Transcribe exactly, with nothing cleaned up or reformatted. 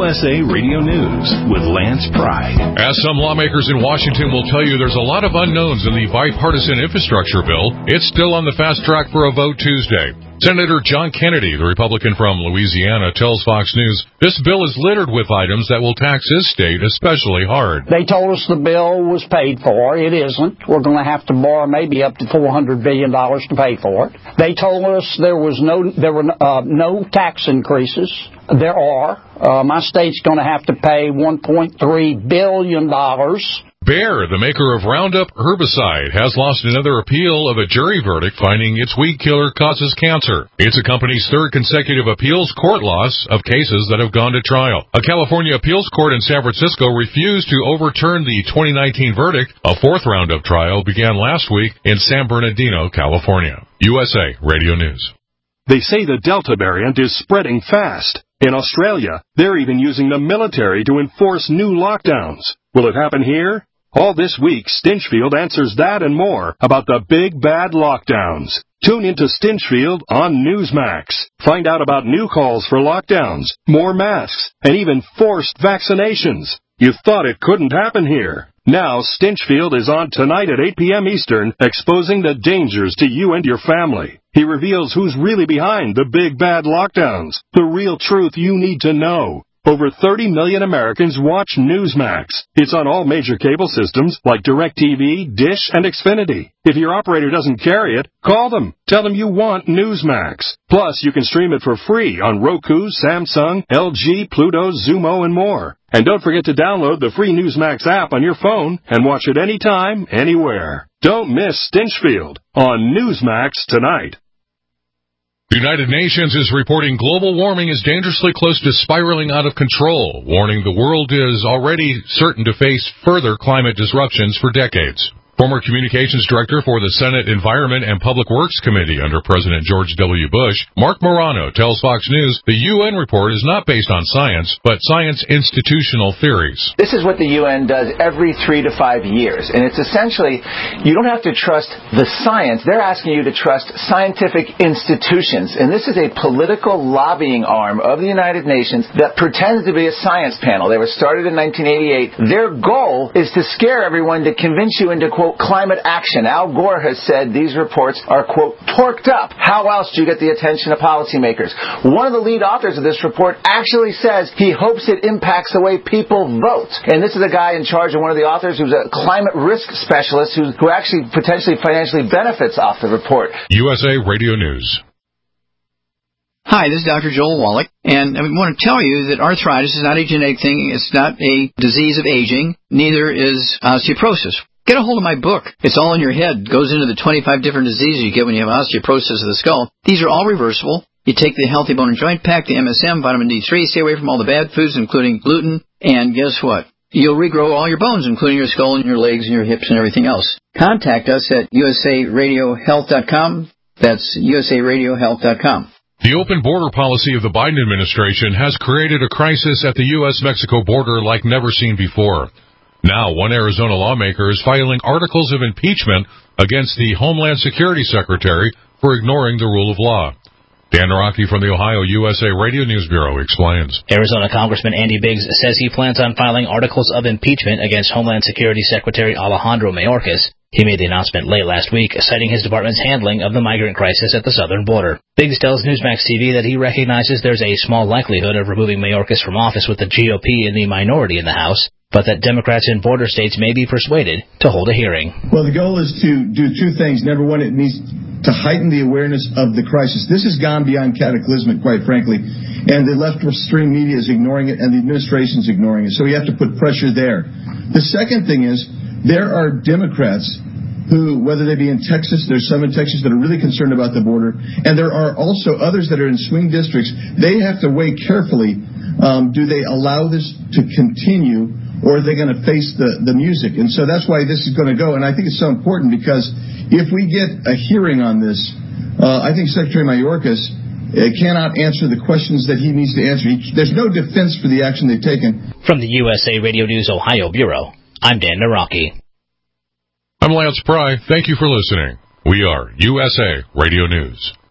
S A Radio News with Lance Pry. As some lawmakers in Washington will tell you, there's a lot of unknowns in the bipartisan infrastructure bill. It's still on the fast track for a vote Tuesday. Senator John Kennedy, the Republican from Louisiana, tells Fox News this bill is littered with items that will tax his state especially hard. They told us the bill was paid for. It isn't. We're going to have to borrow maybe up to four hundred billion dollars to pay for it. They told us there was no there were uh, no tax increases. There are. Uh, my state's going to have to pay one point three billion dollars. Bayer, the maker of Roundup herbicide, has lost another appeal of a jury verdict finding its weed killer causes cancer. It's the company's third consecutive appeals court loss of cases that have gone to trial. A California appeals court in San Francisco refused to overturn the twenty nineteen verdict. A fourth Roundup trial began last week in San Bernardino, California. U S A Radio News. They say the Delta variant is spreading fast. In Australia, they're even using the military to enforce new lockdowns. Will it happen here? All this week, Stinchfield answers that and more about the big bad lockdowns. Tune into Stinchfield on Newsmax. Find out about new calls for lockdowns, more masks, and even forced vaccinations. You thought it couldn't happen here. Now, Stinchfield is on tonight at eight p.m. Eastern, exposing the dangers to you and your family. He reveals who's really behind the big bad lockdowns, the real truth you need to know. Over thirty million Americans watch Newsmax. It's on all major cable systems like DirecTV, Dish, and Xfinity. If your operator doesn't carry it, call them. Tell them you want Newsmax. Plus, you can stream it for free on Roku, Samsung, L G, Pluto, Zumo, and more. And don't forget to download the free Newsmax app on your phone and watch it anytime, anywhere. Don't miss Stinchfield on Newsmax tonight. The United Nations is reporting global warming is dangerously close to spiraling out of control, warning the world is already certain to face further climate disruptions for decades. Former communications director for the Senate Environment and Public Works Committee under President George W. Bush, Mark Morano, tells Fox News the U N report is not based on science, but science institutional theories. This is what the U N does every three to five years, and it's essentially, you don't have to trust the science. They're asking you to trust scientific institutions, and this is a political lobbying arm of the United Nations that pretends to be a science panel. They were started in nineteen eighty-eight. Their goal is to scare everyone to convince you into, quote, climate action. Al Gore has said these reports are, quote, torqued up. How else do you get the attention of policymakers? One of the lead authors of this report actually says he hopes it impacts the way people vote. And this is a guy in charge of one of the authors who's a climate risk specialist who, who actually potentially financially benefits off the report. U S A Radio News. Hi, this is Doctor Joel Wallach, and I want to tell you that arthritis is not a genetic thing. It's not a disease of aging. Neither is osteoporosis. Get a hold of my book. It's all in your head. It goes into the twenty-five different diseases you get when you have osteoporosis of the skull. These are all reversible. You take the Healthy Bone and Joint Pack, the M S M, vitamin D three, stay away from all the bad foods, including gluten, and guess what? You'll regrow all your bones, including your skull and your legs and your hips and everything else. Contact us at U S A radio health dot com. That's U S A radio health dot com. The open border policy of the Biden administration has created a crisis at the U S Mexico border like never seen before. Now, one Arizona lawmaker is filing articles of impeachment against the Homeland Security Secretary for ignoring the rule of law. Dan Naraki from the Ohio U S A Radio News Bureau explains. Arizona Congressman Andy Biggs says he plans on filing articles of impeachment against Homeland Security Secretary Alejandro Mayorkas. He made the announcement late last week, citing his department's handling of the migrant crisis at the southern border. Biggs tells Newsmax T V that he recognizes there's a small likelihood of removing Mayorkas from office with the G O P in the minority in the House, but that Democrats in border states may be persuaded to hold a hearing. Well, the goal is to do two things. Number one, it needs to heighten the awareness of the crisis. This has gone beyond cataclysmic, quite frankly, and the left-stream media is ignoring it, and the administration is ignoring it. So we have to put pressure there. The second thing is there are Democrats who, whether they be in Texas, there's some in Texas that are really concerned about the border, and there are also others that are in swing districts. They have to weigh carefully, um, do they allow this to continue, or are they going to face the, the music? And so that's why this is going to go, and I think it's so important because if we get a hearing on this, uh, I think Secretary Mayorkas uh, cannot answer the questions that he needs to answer. He, there's no defense for the action they've taken. From the U S A Radio News Ohio Bureau, I'm Dan Naraki. I'm Lance Pry. Thank you for listening. We are U S A Radio News.